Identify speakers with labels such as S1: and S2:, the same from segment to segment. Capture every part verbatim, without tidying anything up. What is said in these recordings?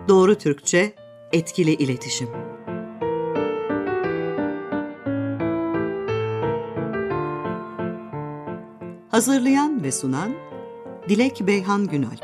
S1: Doğru Türkçe, etkili iletişim. Hazırlayan ve sunan Dilek Beyhan Günalp.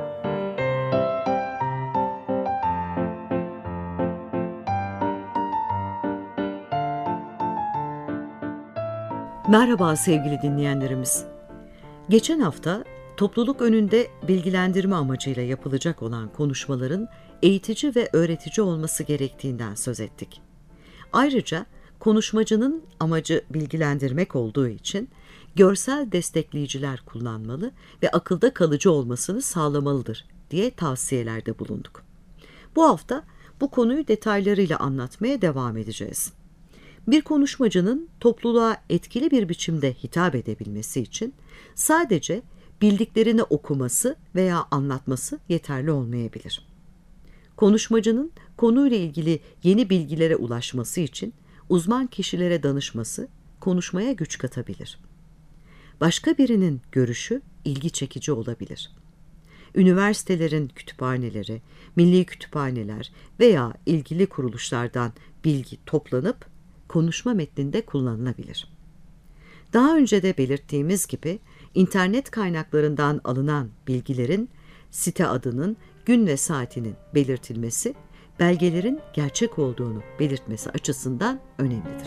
S2: Merhaba sevgili dinleyenlerimiz. Geçen hafta topluluk önünde bilgilendirme amacıyla yapılacak olan konuşmaların eğitici ve öğretici olması gerektiğinden söz ettik. Ayrıca konuşmacının amacı bilgilendirmek olduğu için görsel destekleyiciler kullanmalı ve akılda kalıcı olmasını sağlamalıdır diye tavsiyelerde bulunduk. Bu hafta bu konuyu detaylarıyla anlatmaya devam edeceğiz. Bir konuşmacının topluluğa etkili bir biçimde hitap edebilmesi için sadece bildiklerini okuması veya anlatması yeterli olmayabilir. Konuşmacının konuyla ilgili yeni bilgilere ulaşması için uzman kişilere danışması konuşmaya güç katabilir. Başka birinin görüşü ilgi çekici olabilir. Üniversitelerin kütüphaneleri, milli kütüphaneler veya ilgili kuruluşlardan bilgi toplanıp konuşma metninde kullanılabilir. Daha önce de belirttiğimiz gibi internet kaynaklarından alınan bilgilerin site adının, gün ve saatinin belirtilmesi, belgelerin gerçek olduğunu belirtmesi açısından önemlidir.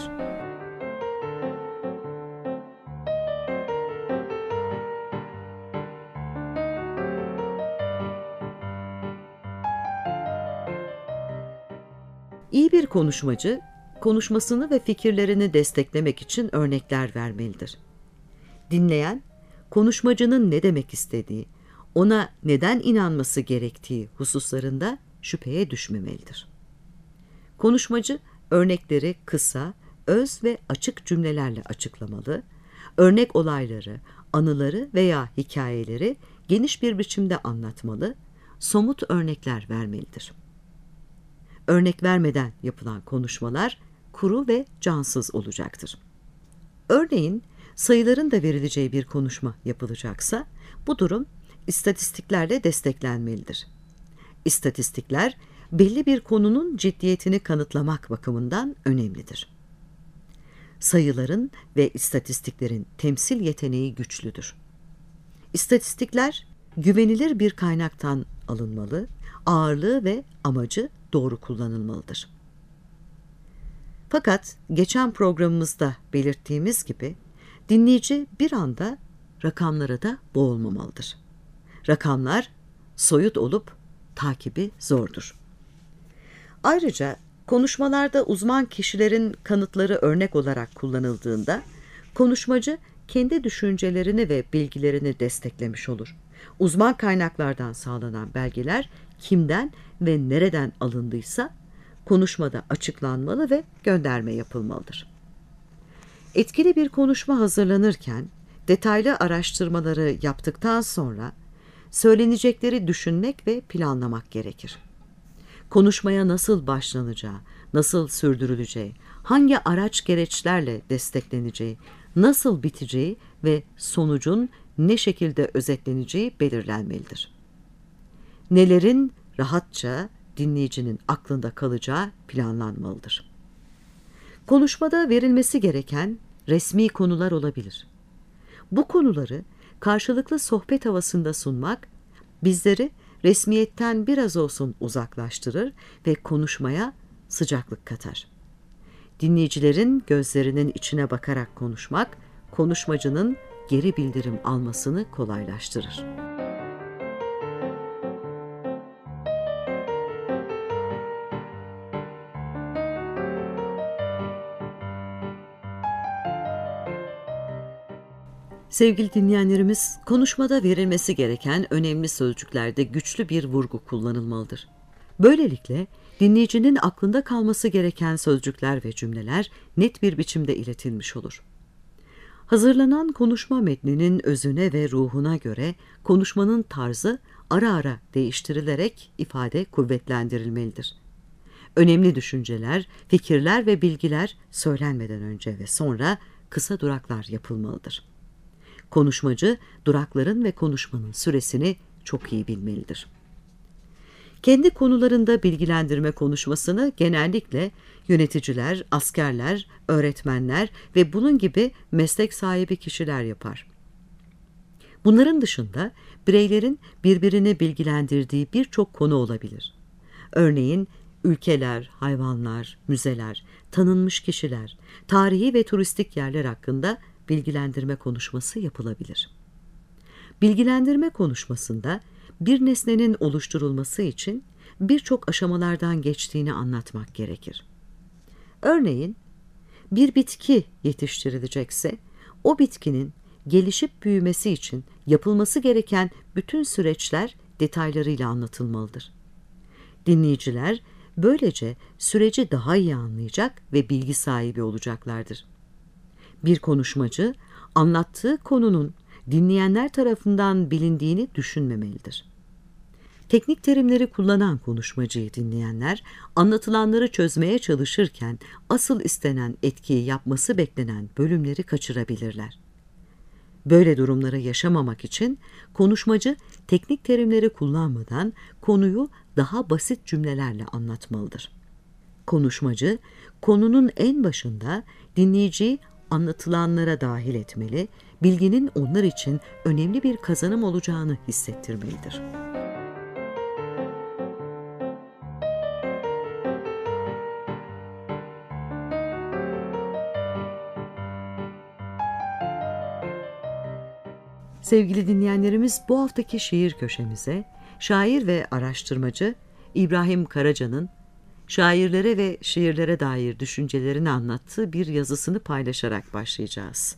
S2: İyi bir konuşmacı, konuşmasını ve fikirlerini desteklemek için örnekler vermelidir. Dinleyen, konuşmacının ne demek istediği, ona neden inanması gerektiği hususlarında şüpheye düşmemelidir. Konuşmacı, örnekleri kısa, öz ve açık cümlelerle açıklamalı, örnek olayları, anıları veya hikayeleri geniş bir biçimde anlatmalı, somut örnekler vermelidir. Örnek vermeden yapılan konuşmalar kuru ve cansız olacaktır. Örneğin, sayıların da verileceği bir konuşma yapılacaksa, bu durum istatistiklerle desteklenmelidir. İstatistikler, belli bir konunun ciddiyetini kanıtlamak bakımından önemlidir. Sayıların ve istatistiklerin temsil yeteneği güçlüdür. İstatistikler, güvenilir bir kaynaktan alınmalı, ağırlığı ve amacı doğru kullanılmalıdır. Fakat geçen programımızda belirttiğimiz gibi dinleyici bir anda rakamlara da boğulmamalıdır. Rakamlar soyut olup takibi zordur. Ayrıca konuşmalarda uzman kişilerin kanıtları örnek olarak kullanıldığında konuşmacı kendi düşüncelerini ve bilgilerini desteklemiş olur. Uzman kaynaklardan sağlanan belgeler kimden ve nereden alındıysa konuşmada açıklanmalı ve gönderme yapılmalıdır. Etkili bir konuşma hazırlanırken detaylı araştırmaları yaptıktan sonra söylenecekleri düşünmek ve planlamak gerekir. Konuşmaya nasıl başlanacağı, nasıl sürdürüleceği, hangi araç gereçlerle destekleneceği, nasıl biteceği ve sonucun ne şekilde özetleneceği belirlenmelidir. Nelerin rahatça dinleyicinin aklında kalacağı planlanmalıdır. Konuşmada verilmesi gereken resmi konular olabilir. Bu konuları karşılıklı sohbet havasında sunmak, bizleri resmiyetten biraz olsun uzaklaştırır ve konuşmaya sıcaklık katar. Dinleyicilerin gözlerinin içine bakarak konuşmak, konuşmacının geri bildirim almasını kolaylaştırır. Sevgili dinleyenlerimiz, konuşmada verilmesi gereken önemli sözcüklerde güçlü bir vurgu kullanılmalıdır. Böylelikle dinleyicinin aklında kalması gereken sözcükler ve cümleler net bir biçimde iletilmiş olur. Hazırlanan konuşma metninin özüne ve ruhuna göre konuşmanın tarzı ara ara değiştirilerek ifade kuvvetlendirilmelidir. Önemli düşünceler, fikirler ve bilgiler söylenmeden önce ve sonra kısa duraklar yapılmalıdır. Konuşmacı, durakların ve konuşmanın süresini çok iyi bilmelidir. Kendi konularında bilgilendirme konuşmasını genellikle yöneticiler, askerler, öğretmenler ve bunun gibi meslek sahibi kişiler yapar. Bunların dışında bireylerin birbirini bilgilendirdiği birçok konu olabilir. Örneğin ülkeler, hayvanlar, müzeler, tanınmış kişiler, tarihi ve turistik yerler hakkında bilgilendirme konuşması yapılabilir. Bilgilendirme konuşmasında bir nesnenin oluşturulması için birçok aşamalardan geçtiğini anlatmak gerekir. Örneğin, bir bitki yetiştirilecekse, o bitkinin gelişip büyümesi için yapılması gereken bütün süreçler detaylarıyla anlatılmalıdır. Dinleyiciler böylece süreci daha iyi anlayacak ve bilgi sahibi olacaklardır. Bir konuşmacı, anlattığı konunun dinleyenler tarafından bilindiğini düşünmemelidir. Teknik terimleri kullanan konuşmacıyı dinleyenler, anlatılanları çözmeye çalışırken asıl istenen etkiyi yapması beklenen bölümleri kaçırabilirler. Böyle durumları yaşamamak için konuşmacı teknik terimleri kullanmadan konuyu daha basit cümlelerle anlatmalıdır. Konuşmacı, konunun en başında dinleyiciyi anlatılanlara dahil etmeli, bilginin onlar için önemli bir kazanım olacağını hissettirmelidir. Sevgili dinleyenlerimiz, bu haftaki şiir köşemize şair ve araştırmacı İbrahim Karaca'nın şairlere ve şiirlere dair düşüncelerini anlattığı bir yazısını paylaşarak başlayacağız.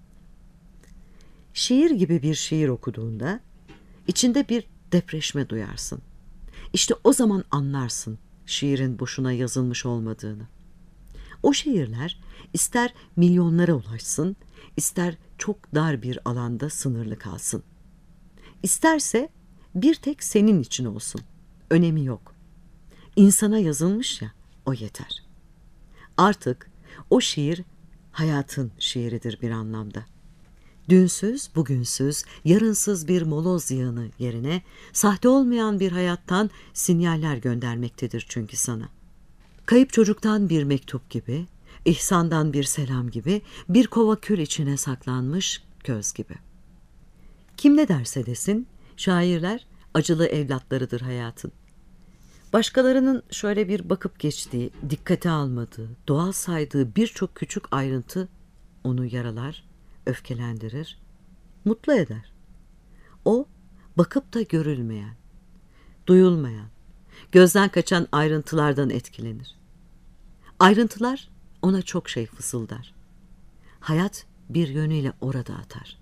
S2: Şiir gibi bir şiir okuduğunda içinde bir depreşme duyarsın. İşte o zaman anlarsın şiirin boşuna yazılmış olmadığını. O şiirler ister milyonlara ulaşsın, ister çok dar bir alanda sınırlı kalsın. İsterse bir tek senin için olsun. Önemi yok. İnsana yazılmış ya, o yeter. Artık o şiir hayatın şiiridir bir anlamda. Dünsüz, bugünsüz, yarınsız bir moloz yığını yerine sahte olmayan bir hayattan sinyaller göndermektedir çünkü sana. Kayıp çocuktan bir mektup gibi, ihsandan bir selam gibi, bir kova kül içine saklanmış köz gibi. Kim ne derse desin, şairler acılı evlatlarıdır hayatın. Başkalarının şöyle bir bakıp geçtiği, dikkate almadığı, doğal saydığı birçok küçük ayrıntı onu yaralar, öfkelendirir, mutlu eder. O, bakıp da görülmeyen, duyulmayan, gözden kaçan ayrıntılardan etkilenir. Ayrıntılar ona çok şey fısıldar. Hayat bir yönüyle orada atar.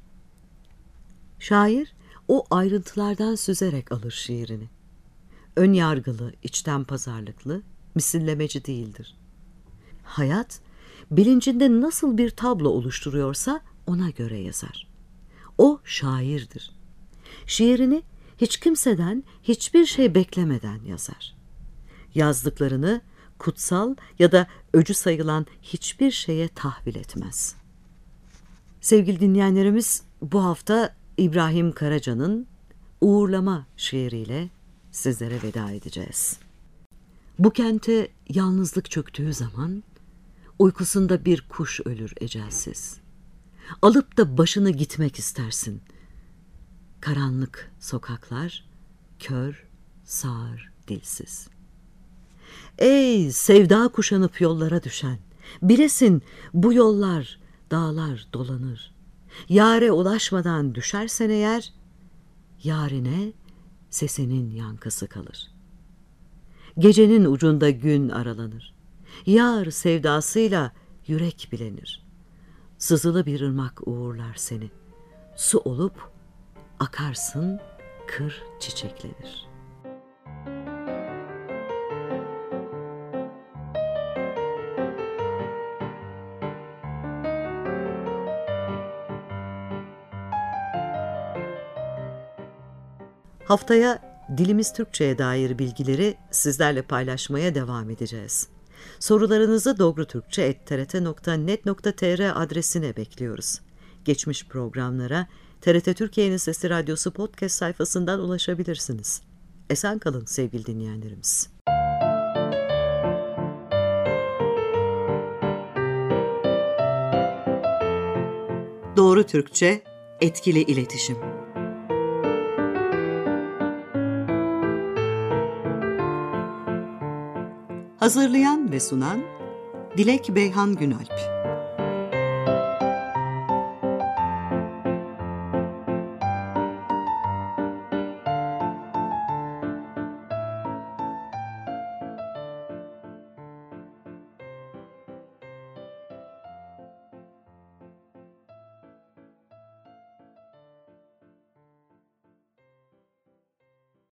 S2: Şair o ayrıntılardan süzerek alır şiirini. Ön yargılı, içten pazarlıklı, misillemeci değildir. Hayat, bilincinde nasıl bir tablo oluşturuyorsa ona göre yazar. O şairdir. Şiirini hiç kimseden, hiçbir şey beklemeden yazar. Yazdıklarını kutsal ya da öcü sayılan hiçbir şeye tahvil etmez. Sevgili dinleyenlerimiz, bu hafta İbrahim Karaca'nın Uğurlama şiiriyle sizlere veda edeceğiz. Bu kente yalnızlık çöktüğü zaman uykusunda bir kuş ölür ecelsiz. Alıp da başını gitmek istersin. Karanlık sokaklar, kör, sağır, dilsiz. Ey sevda kuşanıp yollara düşen, bilesin bu yollar, dağlar dolanır. Yâre ulaşmadan düşersen eğer, yârine sesinin yankısı kalır. Gecenin ucunda gün aralanır. Yâr sevdasıyla yürek bilenir. Sızılı bir ırmak uğurlar seni. Su olup akarsın, kır çiçeklenir. Haftaya Dilimiz Türkçe'ye dair bilgileri sizlerle paylaşmaya devam edeceğiz. Sorularınızı dogrutürkçe et t r t nokta net nokta t r adresine bekliyoruz. Geçmiş programlara T R T Türkiye'nin Sesi Radyosu podcast sayfasından ulaşabilirsiniz. Esen kalın sevgili dinleyenlerimiz.
S1: Doğru Türkçe, etkili iletişim. Hazırlayan ve sunan Dilek Beyhan Günalp.